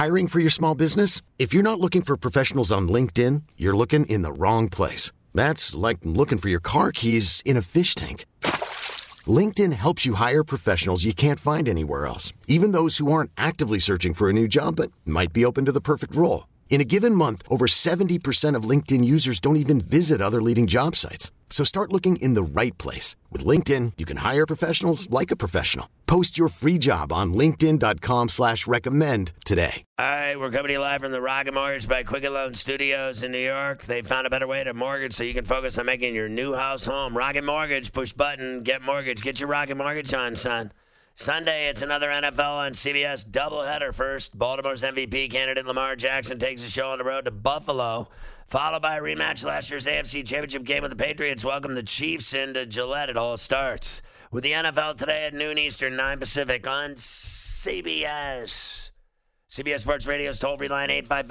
Hiring for your small business? If you're not looking for professionals on LinkedIn, you're looking in the wrong place. That's like looking for your car keys in a fish tank. LinkedIn helps you hire professionals you can't find anywhere else, even those who aren't actively searching for a new job but might be open to the perfect role. In a given month, over 70% of LinkedIn users don't even visit other leading job sites. So start looking in the right place. With LinkedIn, you can hire professionals like a professional. Post your free job on linkedin.com/recommend today. All right, we're coming to you live from the Rocket Mortgage by Quicken Loan Studios in New York. They found a better way to mortgage so you can focus on making your new house home. Rocket Mortgage, push button, get mortgage. Get your Rocket Mortgage on, son. Sunday, it's another NFL on CBS doubleheader. First, Baltimore's MVP candidate Lamar Jackson takes the show on the road to Buffalo, followed by a rematch last year's AFC Championship game with the Patriots. Welcome the Chiefs into Gillette. It all starts with the NFL today at noon Eastern, 9 Pacific on CBS. CBS Sports Radio's toll-free line,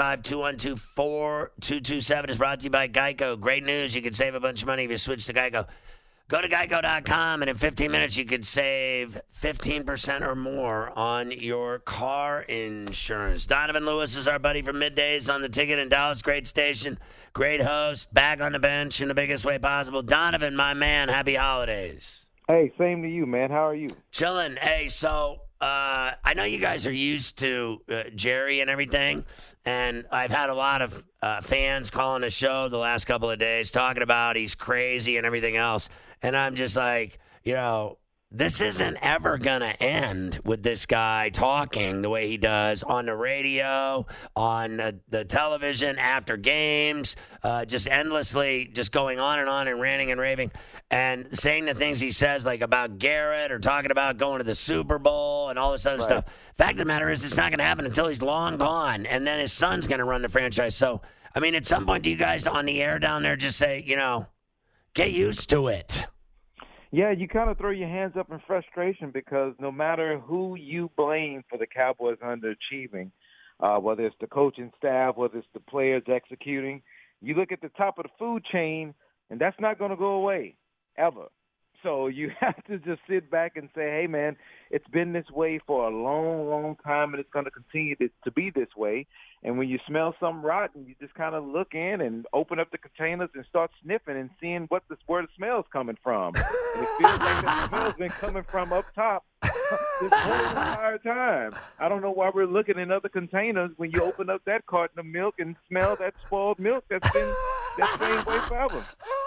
855-212-4227, is brought to you by Geico. Great news. You can save a bunch of money if you switch to Geico. Go to geico.com, and in 15 minutes, you could save 15% or more on your car insurance. Donovan Lewis is our buddy from Middays on the Ticket in Dallas. Great station, great host, back on the bench in the biggest way possible. Donovan, my man, happy holidays. Hey, same to you, man. How are you? Chilling. Hey, so I know you guys are used to Jerry and everything, and I've had a lot of fans calling the show the last couple of days talking about he's crazy and everything else. And I'm just like, this isn't ever going to end with this guy talking the way he does on the radio, on the television, after games, just endlessly just going on and ranting and raving and saying the things he says, like about Garrett or talking about going to the Super Bowl and all this other stuff. Fact of the matter is, it's not going to happen until he's long gone, and then his son's going to run the franchise. So, I mean, at some point, do you guys on the air down there just say, get used to it? Yeah, you kind of throw your hands up in frustration because no matter who you blame for the Cowboys underachieving, whether it's the coaching staff, whether it's the players executing, you look at the top of the food chain, and that's not going to go away, ever. So you have to just sit back and say, hey, man, it's been this way for a long, long time, and it's going to continue to be this way. And when you smell something rotten, you just kind of look in and open up the containers and start sniffing and seeing where the smell's coming from. And it feels like that smell's been coming from up top this whole entire time. I don't know why we're looking in other containers when you open up that carton of milk and smell that spoiled milk that's been that same way forever.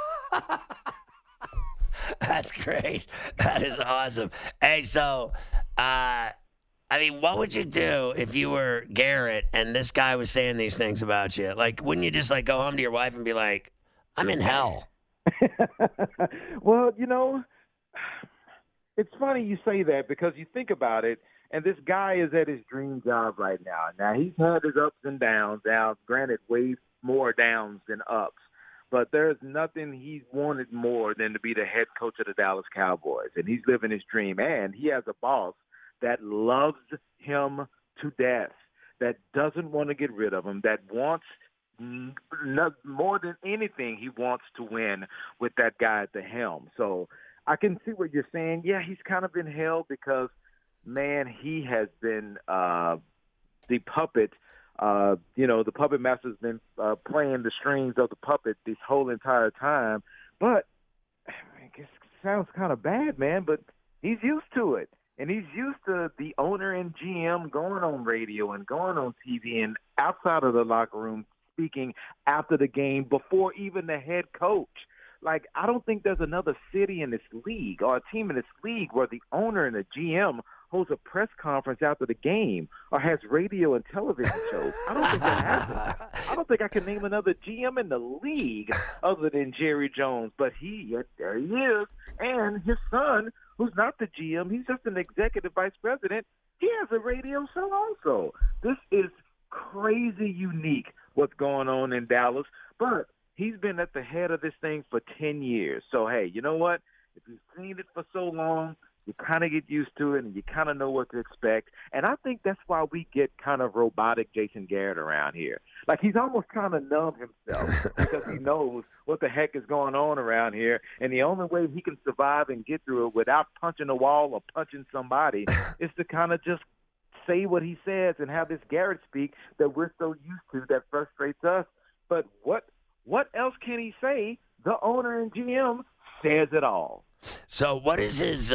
That's great. That is awesome. Hey, so, what would you do if you were Garrett and this guy was saying these things about you? Like, wouldn't you just, go home to your wife and be like, I'm in hell? Well, it's funny you say that because you think about it, and this guy is at his dream job right now. Now, he's had his ups and downs. Now, granted, way more downs than ups. But there's nothing he's wanted more than to be the head coach of the Dallas Cowboys. And he's living his dream. And he has a boss that loves him to death, that doesn't want to get rid of him, that wants more than anything, he wants to win with that guy at the helm. So I can see what you're saying. Yeah, he's kind of been held because, man, he has been the puppet. The puppet master's been playing the strings of the puppet this whole entire time. But it sounds kind of bad, man, but he's used to it. And he's used to the owner and GM going on radio and going on TV and outside of the locker room speaking after the game before even the head coach. Like, I don't think there's another city in this league or a team in this league where the owner and the GM holds a press conference after the game or has radio and television shows. I don't think that happens. I don't think I can name another GM in the league other than Jerry Jones. But there he is. And his son, who's not the GM, he's just an executive vice president, he has a radio show also. This is crazy unique what's going on in Dallas. But he's been at the head of this thing for 10 years. So, hey, you know what? If you've seen it for so long, you kind of get used to it and you kind of know what to expect. And I think that's why we get kind of robotic Jason Garrett around here. Like, he's almost trying to numb himself because he knows what the heck is going on around here. And the only way he can survive and get through it without punching a wall or punching somebody is to kind of just say what he says and have this Garrett speak that we're so used to that frustrates us. But what else can he say? The owner and GM says it all. So what is his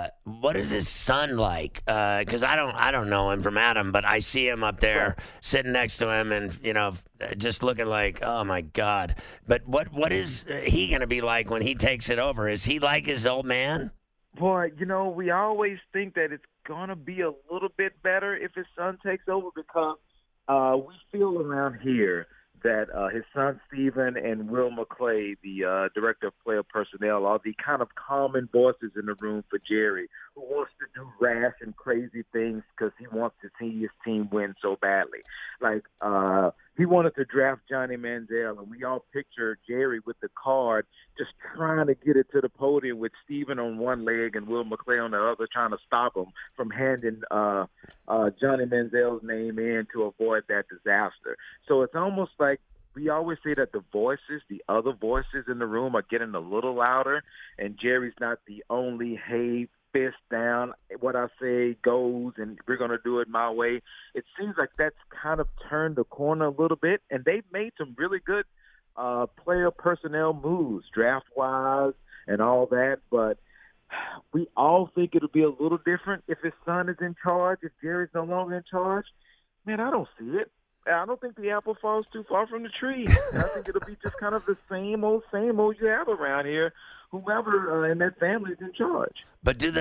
son like? Because I don't know him from Adam, but I see him up there sitting next to him, and just looking like, oh my God. But what is he going to be like when he takes it over? Is he like his old man? Boy, we always think that it's going to be a little bit better if his son takes over because we feel around here that his son Steven and Will McClay, the director of player personnel, are the kind of common voices in the room for Jerry, who wants to do rash and crazy things because he wants to see his team win so badly. Like he wanted to draft Johnny Manziel, and we all picture Jerry with the card just trying to get it to the podium with Steven on one leg and Will McClay on the other, trying to stop him from handing Johnny Manziel's name in to avoid that disaster. So it's almost like we always say that the other voices in the room are getting a little louder, and Jerry's not the only, hey, fist down, what I say goes, and we're going to do it my way. It seems like that's kind of turned the corner a little bit, and they've made some really good player personnel moves, draft-wise and all that, but we all think it'll be a little different if his son is in charge, if Jerry's no longer in charge. Man, I don't see it. I don't think the apple falls too far from the tree. I think it'll be just kind of the same old you have around here, whoever in that family is in charge. But do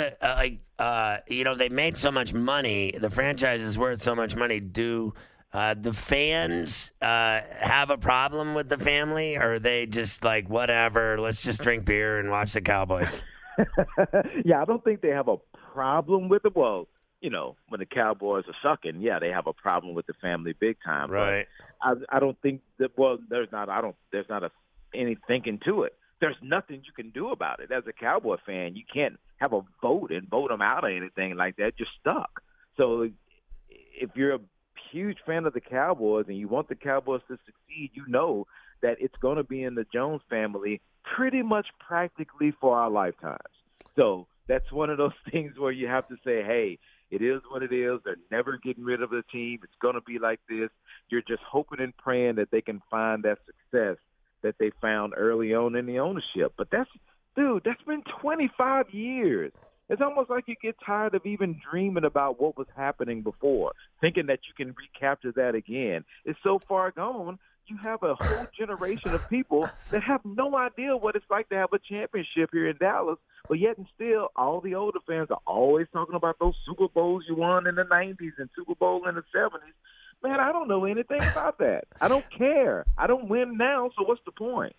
they made so much money, the franchise is worth so much money, do the fans have a problem with the family, or are they just like, whatever, let's just drink beer and watch the Cowboys? Yeah, I don't think they have a problem with it. Well, when the Cowboys are sucking, yeah, they have a problem with the family big time. Right. But I don't think that. Well, there's not any thinking to it. There's nothing you can do about it. As a Cowboy fan, you can't have a vote and vote them out or anything like that. You're stuck. So if you're a huge fan of the Cowboys and you want the Cowboys to succeed, you know that it's going to be in the Jones family pretty much practically for our lifetimes. So that's one of those things where you have to say, hey, it is what it is. They're never getting rid of the team. It's going to be like this. You're just hoping and praying that they can find that success that they found early on in the ownership. But that's been 25 years. It's almost like you get tired of even dreaming about what was happening before, thinking that you can recapture that again. It's so far gone. You have a whole generation of people that have no idea what it's like to have a championship here in Dallas, but yet and still, all the older fans are always talking about those Super Bowls you won in the 90s and Super Bowl in the 70s. Man, I don't know anything about that. I don't care. I don't win now, so what's the point?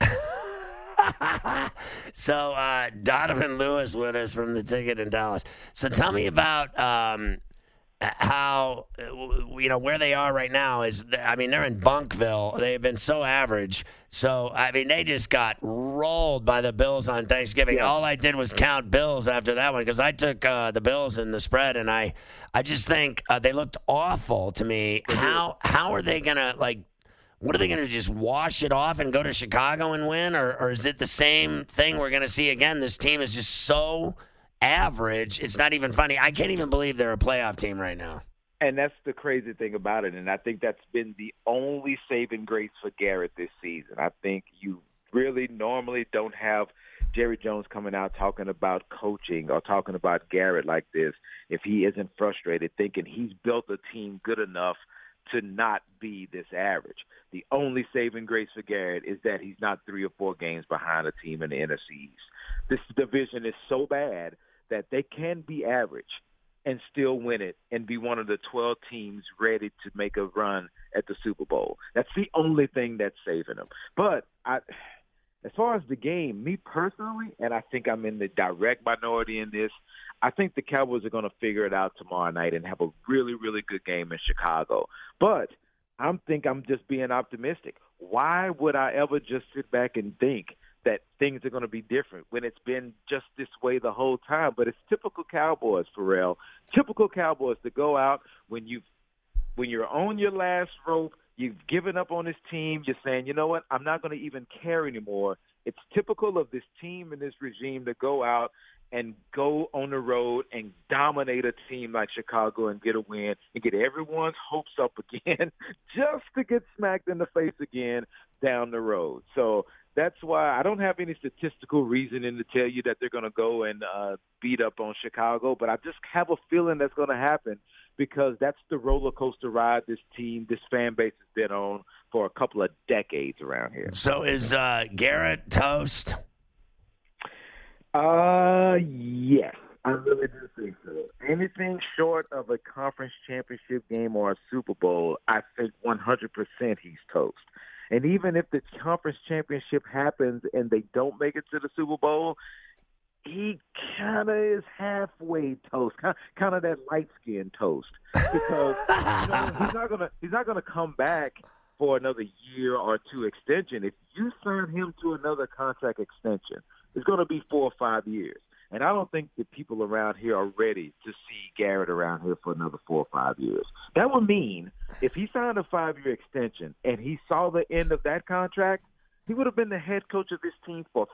So Donovan Lewis with us from The Ticket in Dallas. So tell me about how, where they are right now is, they're in Bunkville. They've been so average. So, they just got rolled by the Bills on Thanksgiving. Yeah. All I did was count Bills after that one because I took the Bills in the spread, and I just think they looked awful to me. How are they going to, what are they going to just wash it off and go to Chicago and win? Or is it the same thing we're going to see again? This team is just so average, it's not even funny. I can't even believe they're a playoff team right now. And that's the crazy thing about it. And I think that's been the only saving grace for Garrett this season. I think you really normally don't have Jerry Jones coming out talking about coaching or talking about Garrett like this if he isn't frustrated, thinking he's built a team good enough to not be this average. The only saving grace for Garrett is that he's not 3 or 4 games behind a team in the NFC East. This division is so bad that they can be average and still win it and be one of the 12 teams ready to make a run at the Super Bowl. That's the only thing that's saving them. But as far as the game, me personally, and I think I'm in the direct minority in this, I think the Cowboys are going to figure it out tomorrow night and have a really, really good game in Chicago. But I think I'm just being optimistic. Why would I ever just sit back and think that things are going to be different when it's been just this way the whole time? But it's typical Cowboys, Pharrell. Typical Cowboys to go out when you're on your last rope, you've given up on this team, you're saying, you know what, I'm not going to even care anymore. It's typical of this team and this regime to go out and go on the road and dominate a team like Chicago and get a win and get everyone's hopes up again just to get smacked in the face again down the road. So that's why I don't have any statistical reasoning to tell you that they're going to go and beat up on Chicago, but I just have a feeling that's going to happen because that's the roller coaster ride this fan base has been on for a couple of decades around here. So is Garrett toast? Yes, I really do think so. Anything short of a conference championship game or a Super Bowl, I think 100% he's toast. And even if the conference championship happens and they don't make it to the Super Bowl, he kind of is halfway toast, kind of that light-skinned toast, because he's not gonna come back for another year or two extension. If you sign him to another contract extension, it's going to be 4 or 5 years. And I don't think that people around here are ready to see Garrett around here for another 4 or 5 years. That would mean if he signed a 5-year extension and he saw the end of that contract, he would have been the head coach of this team for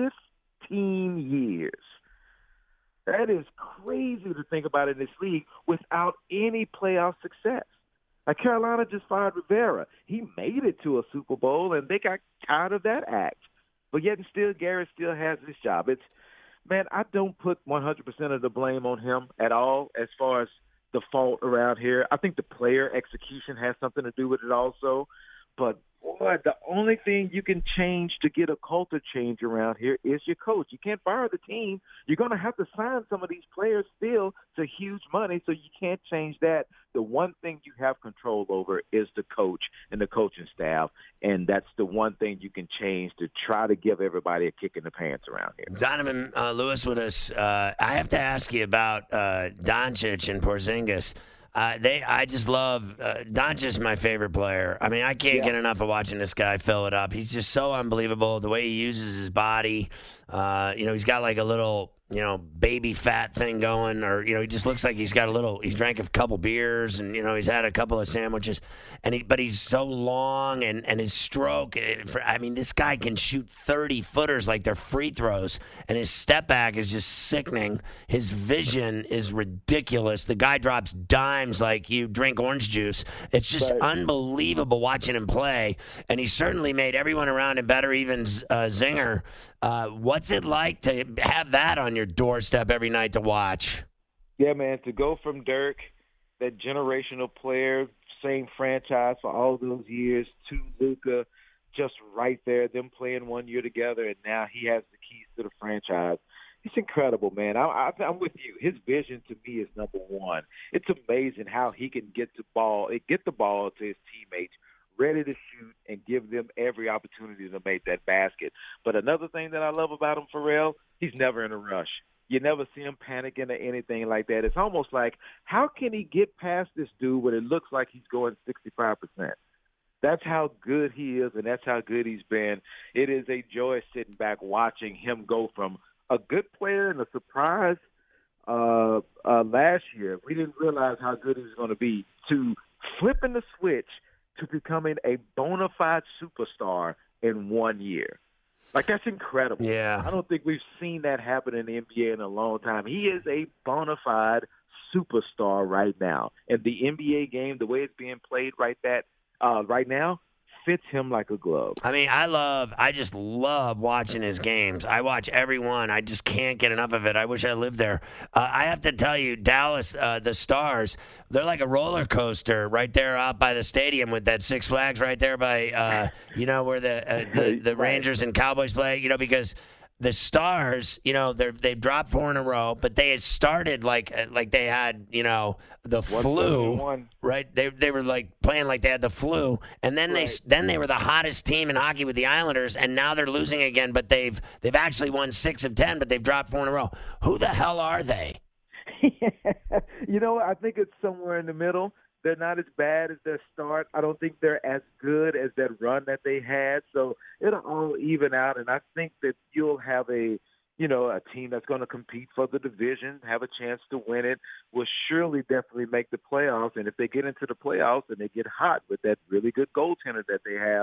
15 years. That is crazy to think about in this league without any playoff success. Like Carolina just fired Rivera. He made it to a Super Bowl, and they got tired of that act. But yet and still, Garrett still has this job. Man, I don't put 100% of the blame on him at all as far as the fault around here. I think the player execution has something to do with it also. But, boy, the only thing you can change to get a culture change around here is your coach. You can't fire the team. You're going to have to sign some of these players still to huge money, so you can't change that. The one thing you have control over is the coach and the coaching staff, and that's the one thing you can change to try to give everybody a kick in the pants around here. Donovan Lewis with us. I have to ask you about Doncic and Porzingis. I just love Doncic is my favorite player. I mean, I can't get enough of watching this guy fill it up. He's just so unbelievable the way he uses his body. He's got like a little baby fat thing going, or he just looks like he's drank a couple beers and he's had a couple of sandwiches, but he's so long and his stroke. This guy can shoot 30-footers like they're free throws, and his step back is just sickening. His vision is ridiculous. The guy drops dimes like you drink orange juice. It's just unbelievable watching him play, and he certainly made everyone around him better, even Zinger. What's it like to have that on your doorstep every night to watch? Yeah, man, to go from Dirk, that generational player, same franchise for all those years, to Luka, just right there, them playing 1 year together, and now he has the keys to the franchise. It's incredible, man. I'm with you. His vision to me is number one. It's amazing how he can get the ball to his teammates, ready to shoot and give them every opportunity to make that basket. But another thing that I love about him, Pharrell, he's never in a rush. You never see him panicking or anything like that. It's almost like, how can he get past this dude when it looks like he's going 65%? That's how good he is, and that's how good he's been. It is a joy sitting back watching him go from a good player and a surprise last year. We didn't realize how good he was going to be, to flipping the switch to becoming a bona fide superstar in 1 year. Like, that's incredible. Yeah. I don't think we've seen that happen in the NBA in a long time. He is a bona fide superstar right now. And the NBA game, the way it's being played right now, fits him like a glove. I mean, I just love watching his games. I watch every one. I just can't get enough of it. I wish I lived there. I have to tell you, Dallas, the Stars, they're like a roller coaster right there out by the stadium with that Six Flags right there by, where the Rangers and Cowboys play, because the Stars, they've dropped 4 in a row, but they had started like they had, the flu, right? They were like playing like they had the flu, and then they were the hottest team in hockey with the Islanders, and now they're losing again. But they've actually won 6 of 10, but they've dropped 4 in a row. Who the hell are they? I think it's somewhere in the middle. They're not as bad as their start. I don't think they're as good as that run that they had. So it'll all even out, and I think that you'll have a team that's going to compete for the division, have a chance to win it, will surely definitely make the playoffs. And if they get into the playoffs and they get hot with that really good goaltender that they have,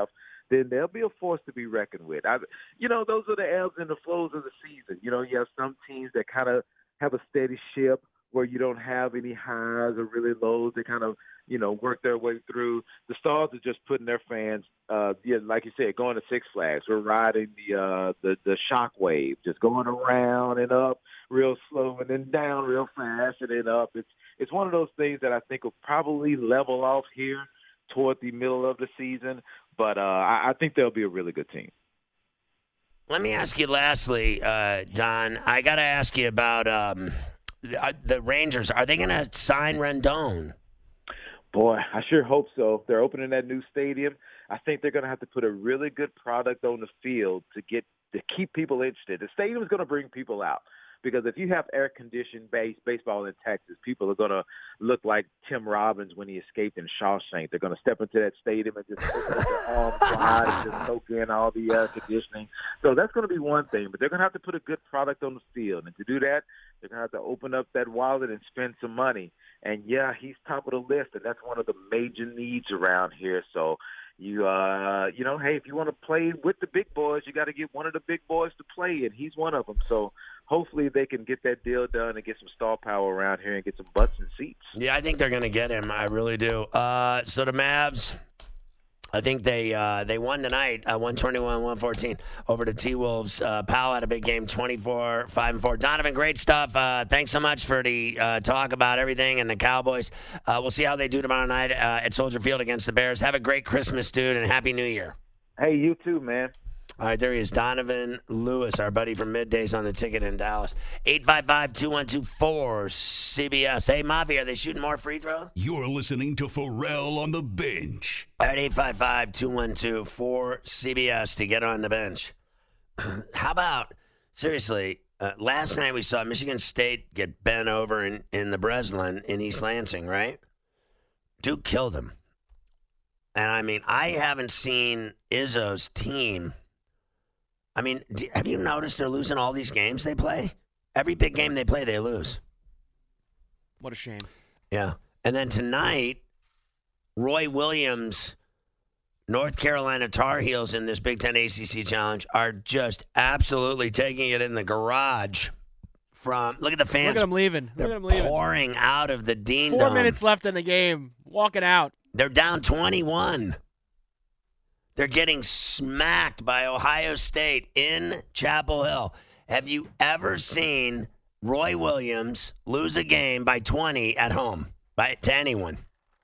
then they'll be a force to be reckoned with. Those are the ebbs and the flows of the season. You have some teams that kind of have a steady ship where you don't have any highs or really lows. They kind of, work their way through. The Stars are just putting their fans, like you said, going to Six Flags. We're riding the shock wave, just going around and up real slow and then down real fast and then up. It's one of those things that I think will probably level off here toward the middle of the season, but I think they'll be a really good team. Let me ask you lastly, Don, I got to ask you about the Rangers. Are they going to sign Rendon? Boy, I sure hope so. They're opening that new stadium. I think they're going to have to put a really good product on the field to keep people interested. The stadium is going to bring people out. Because if you have air-conditioned baseball in Texas, people are going to look like Tim Robbins when he escaped in Shawshank. They're going to step into that stadium and just open up their arms wide and just soak in all the air conditioning. So that's going to be one thing. But they're going to have to put a good product on the field. And to do that, they're going to have to open up that wallet and spend some money. And, yeah, he's top of the list, and that's one of the major needs around here. So, hey, if you want to play with the big boys, you got to get one of the big boys to play, and he's one of them. So hopefully they can get that deal done and get some star power around here and get some butts and seats. Yeah, I think they're going to get him. I really do. So the Mavs, I think they won tonight, 121-114 over the T-Wolves. Powell had a big game, 24-5-4. Donovan, great stuff. Thanks so much for the talk about everything and the Cowboys. We'll see how they do tomorrow night at Soldier Field against the Bears. Have a great Christmas, dude, and Happy New Year. Hey, you too, man. All right, there he is, Donovan Lewis, our buddy from Middays on the Ticket in Dallas. 855-212-4CBS. Hey, Mavi, are they shooting more free throws? You're listening to Pharrell on the Bench. All right, 855-212-4CBS to get on the bench. How about, seriously, last night we saw Michigan State get bent over in the Breslin in East Lansing, right? Duke killed him. And, I mean, I haven't seen Izzo's team. I mean, have you noticed they're losing all these games they play? Every big game they play, they lose. What a shame. Yeah. And then tonight, Roy Williams, North Carolina Tar Heels in this Big Ten ACC Challenge are just absolutely taking it in the garage. Look at the fans. Look at them leaving. They're pouring out of the Dean Dome. 4 minutes left in the game. Walking out. They're down 21. They're getting smacked by Ohio State in Chapel Hill. Have you ever seen Roy Williams lose a game by 20 at home to anyone?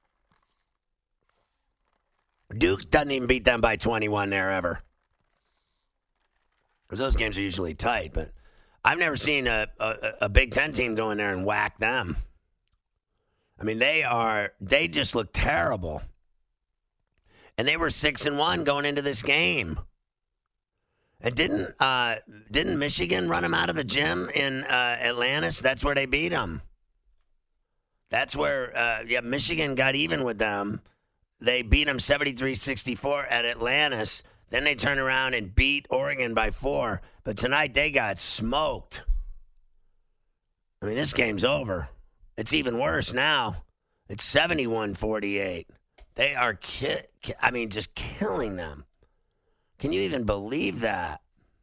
Duke doesn't even beat them by 21 there ever. Because those games are usually tight, but I've never seen a Big Ten team go in there and whack them. I mean, they just look terrible. And they were 6-1 going into this game. And didn't Michigan run them out of the gym in Atlantis? That's where they beat them. That's where Michigan got even with them. They beat them 73-64 at Atlantis. Then they turned around and beat Oregon by 4. But tonight they got smoked. I mean, this game's over. It's even worse now. It's 71-48. They are, just killing them. Can you even believe that?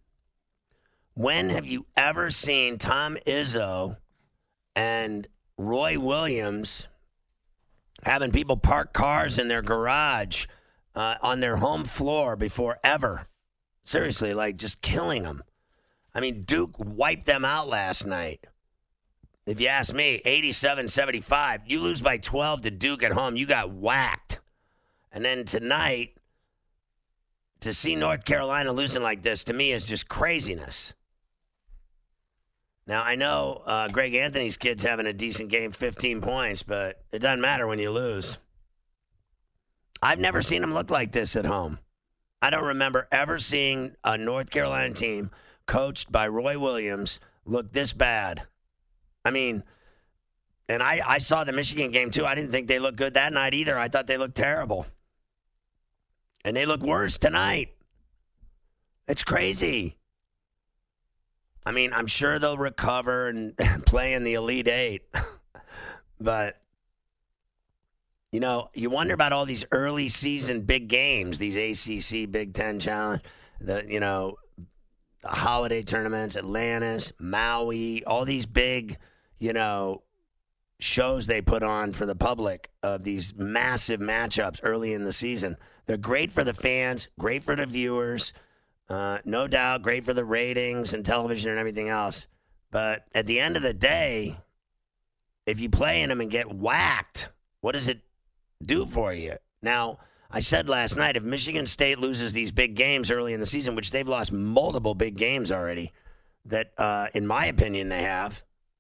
When have you ever seen Tom Izzo and Roy Williams having people park cars in their garage on their home floor before ever? Seriously, just killing them. I mean, Duke wiped them out last night. If you ask me, 87-75. You lose by 12 to Duke at home, you got whacked. And then tonight, to see North Carolina losing like this, to me, is just craziness. Now, I know Greg Anthony's kid's having a decent game, 15 points, but it doesn't matter when you lose. I've never seen him look like this at home. I don't remember ever seeing a North Carolina team coached by Roy Williams look this bad. I mean, and I saw the Michigan game, too. I didn't think they looked good that night either. I thought they looked terrible. And they look worse tonight. It's crazy. I mean, I'm sure they'll recover and play in the Elite Eight. But, You know, you wonder about all these early season big games, these ACC, Big Ten Challenge, the holiday tournaments, Atlantis, Maui, all these big, shows they put on for the public of these massive matchups early in the season. They're great for the fans, great for the viewers, no doubt, great for the ratings and television and everything else. But at the end of the day, if you play in them and get whacked, what does it do for you? Now, I said last night, if Michigan State loses these big games early in the season, which they've lost multiple big games already, that, in my opinion, they have.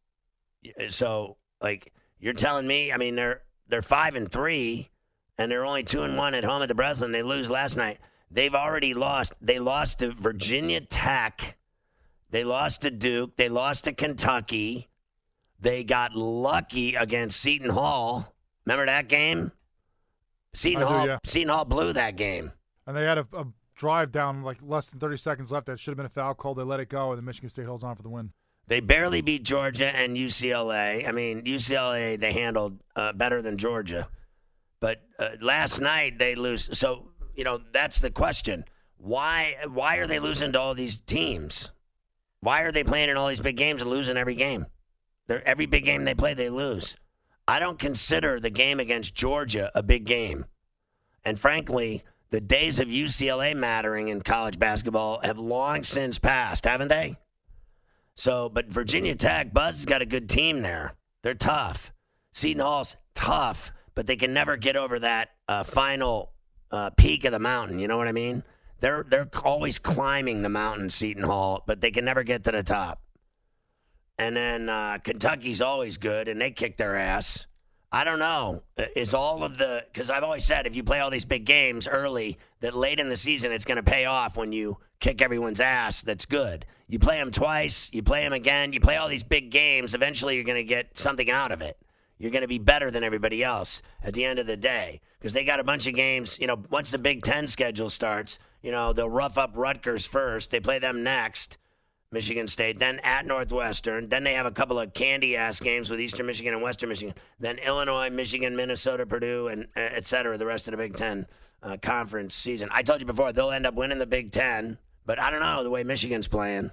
So, you're telling me, I mean, they're 5-3, and they're only 2-1 at home at the Breslin. They lose last night. They've already lost. They lost to Virginia Tech. They lost to Duke. They lost to Kentucky. They got lucky against Seton Hall. Remember that game? Seton Hall blew that game. And they had a drive down less than 30 seconds left. That should have been a foul call. They let it go, and then Michigan State holds on for the win. They barely beat Georgia and UCLA. I mean, UCLA they handled better than Georgia. But last night they lose. So, that's the question. Why are they losing to all these teams? Why are they playing in all these big games and losing every game? Every big game they play, they lose. I don't consider the game against Georgia a big game. And frankly, the days of UCLA mattering in college basketball have long since passed, haven't they? So, but Virginia Tech, Buzz has got a good team there. They're tough. Seton Hall's tough, but they can never get over that final peak of the mountain. You know what I mean? They're always climbing the mountain, Seton Hall, but they can never get to the top. And then Kentucky's always good, and they kick their ass. I don't know. Is all of because I've always said if you play all these big games early, that late in the season it's going to pay off when you kick everyone's ass that's good. You play them twice, you play them again, you play all these big games, eventually you're going to get something out of it. You're going to be better than everybody else at the end of the day because they got a bunch of games. Once the Big Ten schedule starts, they'll rough up Rutgers first. They play them next. Michigan State, then at Northwestern. Then they have a couple of candy-ass games with Eastern Michigan and Western Michigan. Then Illinois, Michigan, Minnesota, Purdue, and et cetera, the rest of the Big Ten conference season. I told you before, they'll end up winning the Big Ten, but I don't know the way Michigan's playing.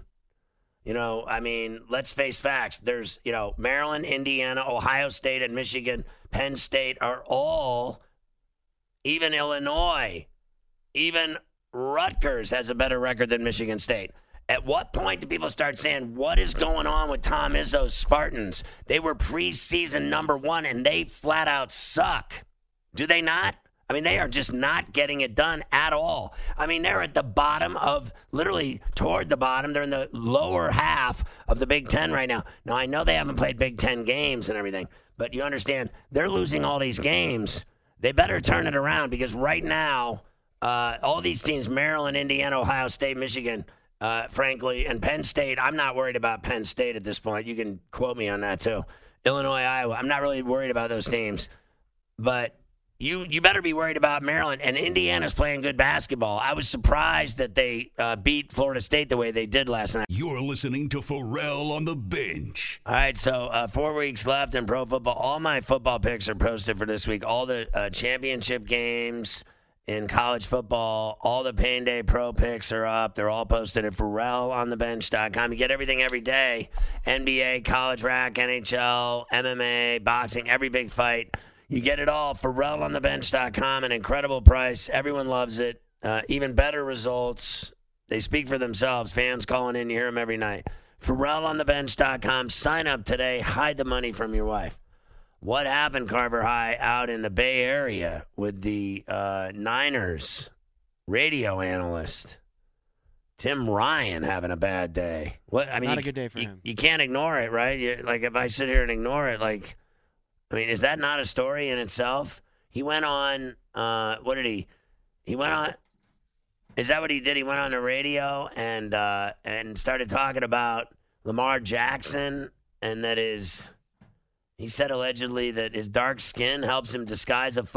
Let's face facts. There's, Maryland, Indiana, Ohio State, and Michigan, Penn State are all, even Illinois, even Rutgers has a better record than Michigan State. At what point do people start saying, what is going on with Tom Izzo's Spartans? They were preseason number 1, and they flat out suck. Do they not? I mean, they are just not getting it done at all. I mean, they're at the bottom literally toward the bottom. They're in the lower half of the Big Ten right now. Now, I know they haven't played Big Ten games and everything, but you understand, they're losing all these games. They better turn it around because right now, all these teams, Maryland, Indiana, Ohio State, Michigan, frankly, and Penn State, I'm not worried about Penn State at this point. You can quote me on that, too. Illinois, Iowa, I'm not really worried about those teams. But you better be worried about Maryland. And Indiana's playing good basketball. I was surprised that they beat Florida State the way they did last night. You're listening to Pharrell on the Bench. All right, so 4 weeks left in pro football. All my football picks are posted for this week. All the championship games in college football, all the Pain Day Pro picks are up. They're all posted at PharrellOnTheBench.com. You get everything every day. NBA, college rack, NHL, MMA, boxing, every big fight. You get it all. PharrellOnTheBench.com, an incredible price. Everyone loves it. Even better results. They speak for themselves. Fans calling in, you hear them every night. PharrellOnTheBench.com. Sign up today. Hide the money from your wife. What happened, Carver High, out in the Bay Area with the Niners radio analyst, Tim Ryan, having a bad day? Not a good day for him. You can't ignore it, right? If I sit here and ignore it, is that not a story in itself? He went on, what did he? He went on, is that what he did? He went on the radio and started talking about Lamar Jackson and that he said allegedly that his dark skin helps him disguise a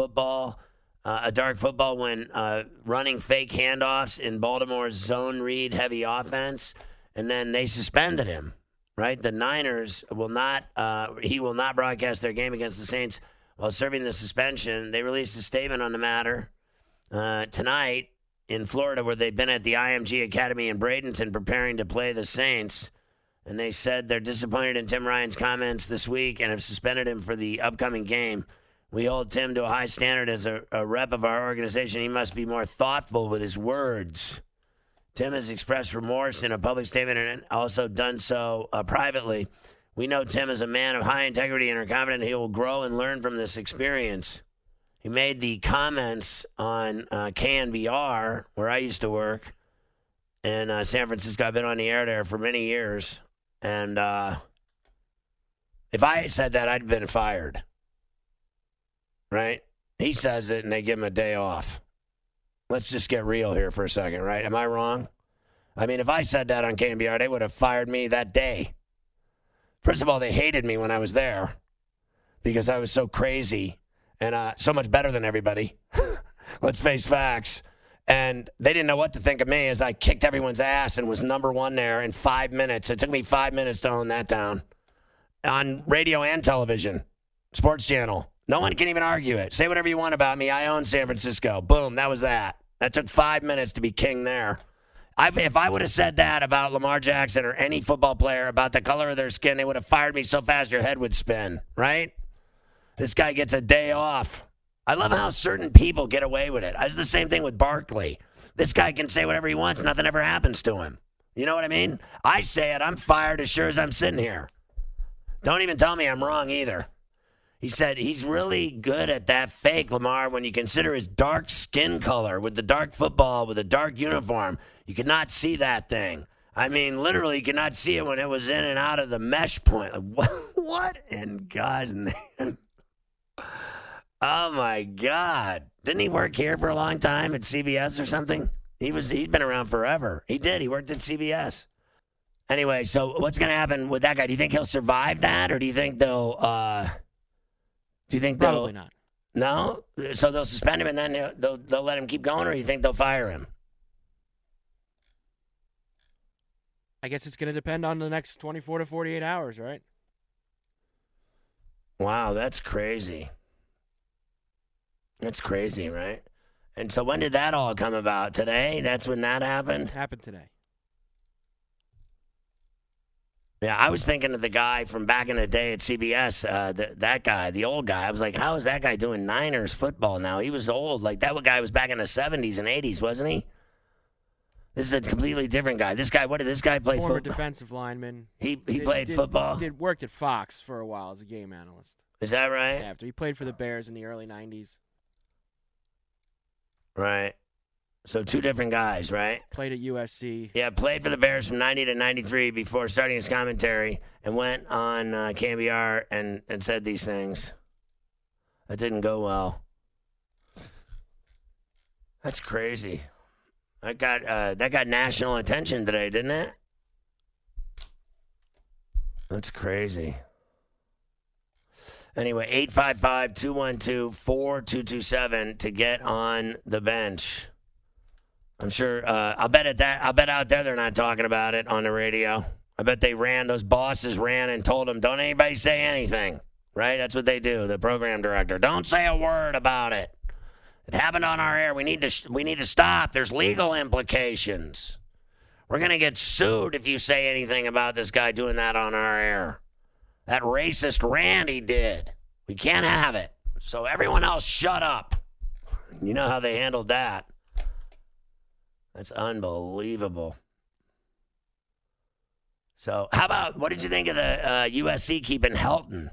dark football when running fake handoffs in Baltimore's zone read heavy offense. And then they suspended him, right? The Niners he will not broadcast their game against the Saints while serving the suspension. They released a statement on the matter tonight in Florida, where they've been at the IMG Academy in Bradenton preparing to play the Saints. And they said they're disappointed in Tim Ryan's comments this week and have suspended him for the upcoming game. We hold Tim to a high standard as a rep of our organization. He must be more thoughtful with his words. Tim has expressed remorse in a public statement and also done so privately. We know Tim is a man of high integrity and are confident he will grow and learn from this experience. He made the comments on KNBR, where I used to work, in San Francisco. I've been on the air there for many years. And if I had said that, I'd have been fired. Right? He says it, and they give him a day off. Let's just get real here for a second, right? Am I wrong? I mean, if I said that on KNBR, they would have fired me that day. First of all, they hated me when I was there because I was so crazy and so much better than everybody. Let's face facts. And they didn't know what to think of me as I kicked everyone's ass and was number one there in 5 minutes. It took me 5 minutes to own that down. On radio and television, Sports Channel. No one can even argue it. Say whatever you want about me. I own San Francisco. Boom, that was that. That took 5 minutes to be king there. If I would have said that about Lamar Jackson or any football player about the color of their skin, they would have fired me so fast your head would spin, right? This guy gets a day off. I love how certain people get away with it. It's the same thing with Barkley. This guy can say whatever he wants. Nothing ever happens to him. You know what I mean? I say it. I'm fired as sure as I'm sitting here. Don't even tell me I'm wrong either. He said he's really good at that fake, Lamar, when you consider his dark skin color with the dark football, with the dark uniform. You could not see that thing. I mean, literally, you could not see it when it was in and out of the mesh point. What in God's name? Oh, my God. Didn't he work here for a long time at CBS or something? He's been around forever. He did. He worked at CBS. Anyway, so what's going to happen with that guy? Do you think he'll survive that, or do you think they'll Probably not. No? So they'll suspend him and then they'll let him keep going, or do you think they'll fire him? I guess it's going to depend on the next 24 to 48 hours, right? Wow, that's crazy. That's crazy, right? And so when did that all come about? Today? That's when that happened? It happened today. Yeah, I was thinking of the guy from back in the day at CBS, that guy, the old guy. I was like, how is that guy doing Niners football now? He was old. Like, that guy was back in the 70s and 80s, wasn't he? This is a completely different guy. This guy, what did this guy play football? Former defensive lineman. He played football? Worked at Fox for a while as a game analyst. Is that right? After he played for the Bears in the early 90s. Right. So two different guys, right? Played at USC. Yeah, played for the Bears from 90 to 93 before starting his commentary and went on KNBR and said these things. That didn't go well. That's crazy. That got national attention today, didn't it? That's crazy. Anyway, 855-212-4227 to get on the bench. I'm sure. I'll bet out there they're not talking about it on the radio. I bet those bosses ran and told them, don't anybody say anything. Right? That's what they do. The program director. Don't say a word about it. It happened on our air. We need to stop. There's legal implications. We're going to get sued if you say anything about this guy doing that on our air. That racist rant he did. We can't have it. So everyone else shut up. You know how they handled that. That's unbelievable. So how about, what did you think of the USC keeping Helton?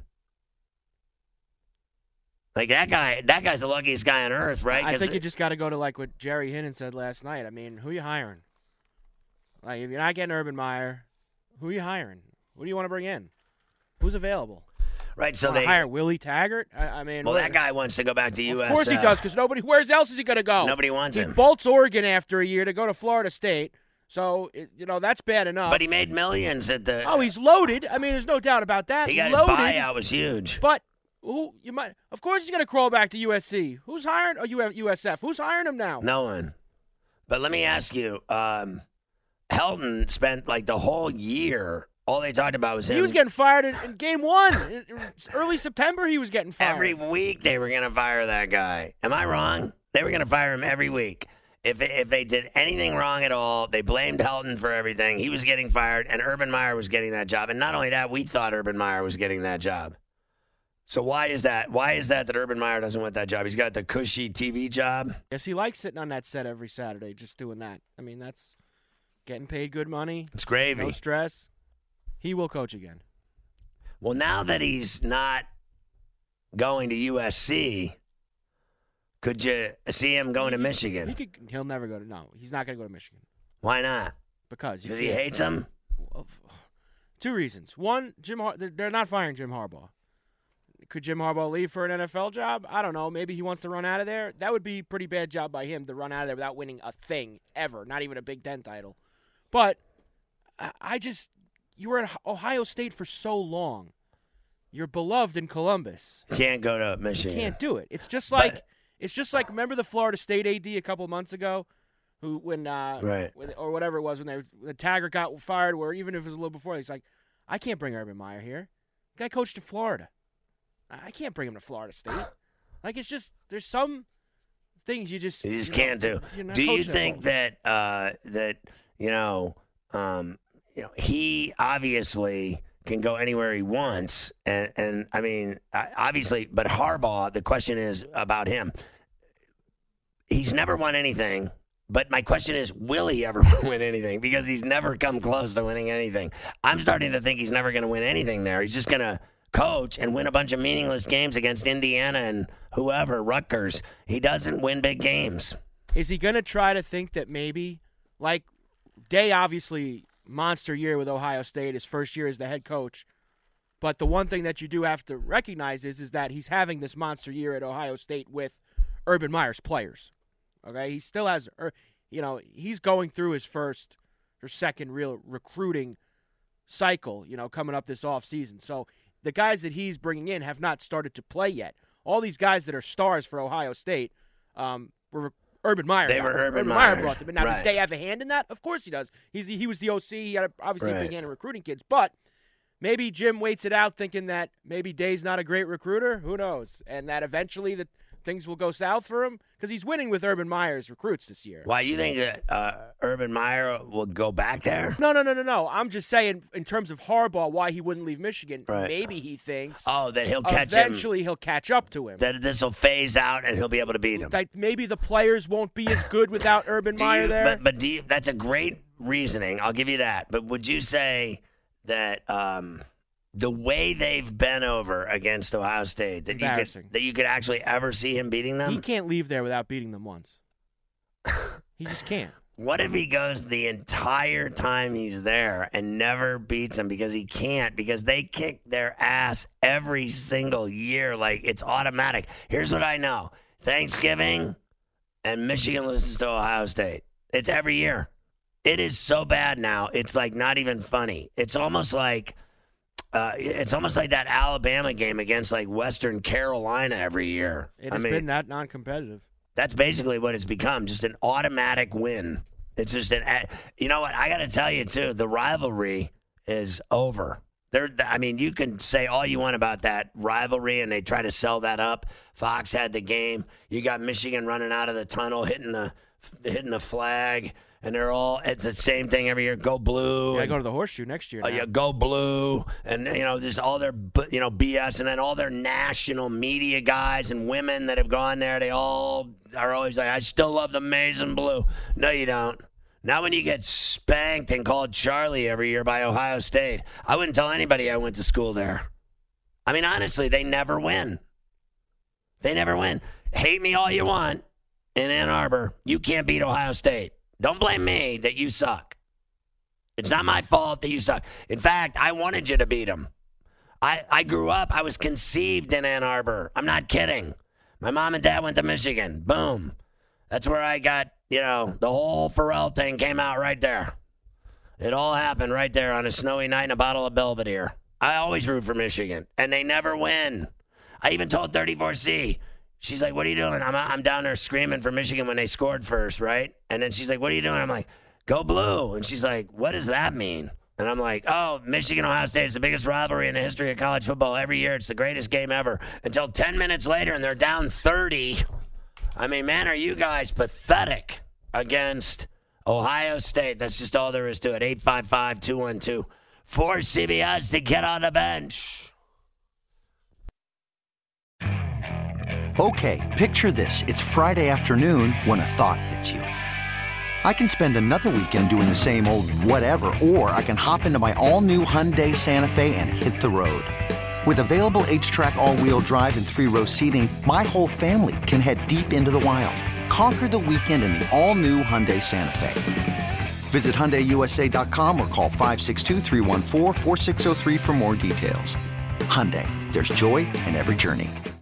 Like, that guy's the luckiest guy on earth, right? I think you just got to go to, like, what Jerry Hinnon said last night. I mean, who are you hiring? Like, if you're not getting Urban Meyer, who are you hiring? Who do you want to bring in? Who's available? Right, so they hire Willie Taggart. I mean, well, that guy wants to go back to USC. Of course he does, because nobody. Where else is he going to go? Nobody wants him. He bolts Oregon after a year to go to Florida State. So that's bad enough. But he made millions at the. Oh, he's loaded. I mean, there's no doubt about that. He got loaded, his buyout was huge. But of course he's going to crawl back to USC. Who's hiring? Oh, USF. Who's hiring him now? No one. But let me ask you. Helton spent like the whole year All they talked about was him. He was getting fired in game 1. In early September, he was getting fired. Every week they were going to fire that guy. Am I wrong? They were going to fire him every week. If they did anything wrong at all, they blamed Helton for everything. He was getting fired, and Urban Meyer was getting that job. And not only that, we thought Urban Meyer was getting that job. So why is that? Why is that Urban Meyer doesn't want that job? He's got the cushy TV job. Yes, he likes sitting on that set every Saturday, just doing that. I mean, that's getting paid good money. It's gravy. No stress. He will coach again. Well, now that he's not going to USC, could you see him going to Michigan? He'll never go to. No, he's not going to go to Michigan. Why not? Because he hates him. Well, 2 reasons. One, they're not firing Jim Harbaugh. Could Jim Harbaugh leave for an NFL job? I don't know. Maybe he wants to run out of there. That would be a pretty bad job by him to run out of there without winning a thing ever, not even a Big Ten title. But you were at Ohio State for so long. You're beloved in Columbus. Can't go to Michigan. You can't do it. It's just like remember the Florida State AD a couple of months ago, or whatever it was when Taggart got fired. Where even if it was a little before, he's like, I can't bring Urban Meyer here. The guy coached in Florida. I can't bring him to Florida State. Like, it's just there's some things you just can't do. Do you think that he obviously can go anywhere he wants, and I mean obviously, but Harbaugh, the question is about him. He's never won anything. But my question is, will he ever win anything? Because he's never come close to winning anything. I'm starting to think he's never going to win anything there. He's just going to coach and win a bunch of meaningless games against Indiana and whoever, Rutgers. He doesn't win big games. Is he going to try to think that maybe, like, Day obviously monster year with Ohio State, his first year as the head coach. But the one thing that you do have to recognize is that he's having this monster year at Ohio State with Urban Meyer's players. Okay, he still has, he's going through his first or second real recruiting cycle, coming up this offseason. So the guys that he's bringing in have not started to play yet. All these guys that are stars for Ohio State were Urban Meyer. They were Urban Meyer brought them in. Now, right. Does Day have a hand in that? Of course he does. He was the OC. He had obviously a big hand in recruiting kids. But maybe Jim waits it out thinking that maybe Day's not a great recruiter. Who knows? And that eventually things will go south for him because he's winning with Urban Meyer's recruits this year. Why, you think that Urban Meyer will go back there? No. I'm just saying in terms of Harbaugh, why he wouldn't leave Michigan. Right. Maybe he thinks that he'll catch eventually he'll catch up to him. That this will phase out and he'll be able to beat him. Like maybe the players won't be as good without Urban Meyer there. But that's a great reasoning. I'll give you that. But would you say that the way they've been over against Ohio State, that you could actually ever see him beating them? He can't leave there without beating them once. He just can't. What if he goes the entire time he's there and never beats them because he can't? Because they kick their ass every single year. Like, it's automatic. Here's what I know. Thanksgiving and Michigan loses to Ohio State. It's every year. It is so bad now. It's like not even funny. It's almost like that Alabama game against like Western Carolina every year. It has been that non-competitive. That's basically what it's become, just an automatic win. It's just you know what? I got to tell you, too, the rivalry is over. You can say all you want about that rivalry, and they try to sell that up. Fox had the game. You got Michigan running out of the tunnel, hitting the flag. And they're all, it's the same thing every year. Go blue. Yeah, go to the horseshoe next year. Yeah, go blue. And, there's all their, BS. And then all their national media guys and women that have gone there, they all are always like, I still love the maize and blue. No, you don't. Now when you get spanked and called Charlie every year by Ohio State, I wouldn't tell anybody I went to school there. I mean, honestly, they never win. They never win. Hate me all you want in Ann Arbor. You can't beat Ohio State. Don't blame me that you suck. It's not my fault that you suck. In fact, I wanted you to beat them. I grew up, I was conceived in Ann Arbor. I'm not kidding. My mom and dad went to Michigan. Boom. That's where I got, the whole Pharrell thing came out right there. It all happened right there on a snowy night in a bottle of Belvedere. I always root for Michigan, and they never win. I even told 34C. She's like, what are you doing? I'm down there screaming for Michigan when they scored first, right? And then she's like, what are you doing? I'm like, go blue. And she's like, what does that mean? And I'm like, oh, Michigan-Ohio State is the biggest rivalry in the history of college football. Every year it's the greatest game ever. Until 10 minutes later, and they're down 30. I mean, man, are you guys pathetic against Ohio State? That's just all there is to it. 855-212-4CBS to get on the bench. Okay, picture this. It's Friday afternoon when a thought hits you. I can spend another weekend doing the same old whatever, or I can hop into my all-new Hyundai Santa Fe and hit the road. With available H-Track all-wheel drive and 3-row seating, my whole family can head deep into the wild. Conquer the weekend in the all-new Hyundai Santa Fe. Visit HyundaiUSA.com or call 562-314-4603 for more details. Hyundai, there's joy in every journey.